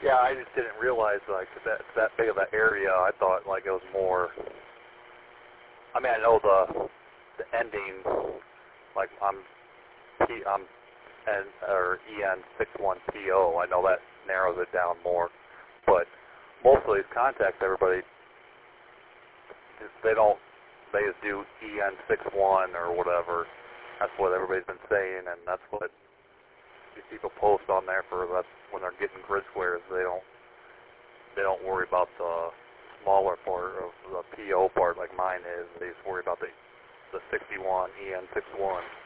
Yeah, I just didn't realize like that big of an area. I thought like it was more. I mean, I know the ending, like I'm N or EN61PO. I know that narrows it down more, but most of these contacts, everybody they just do EN61 or whatever. That's what everybody's been saying, and that's what these people post on there for. That's when they're getting grid squares. They don't worry about the smaller part of the PO part like mine is. They just worry about the 61 EN61.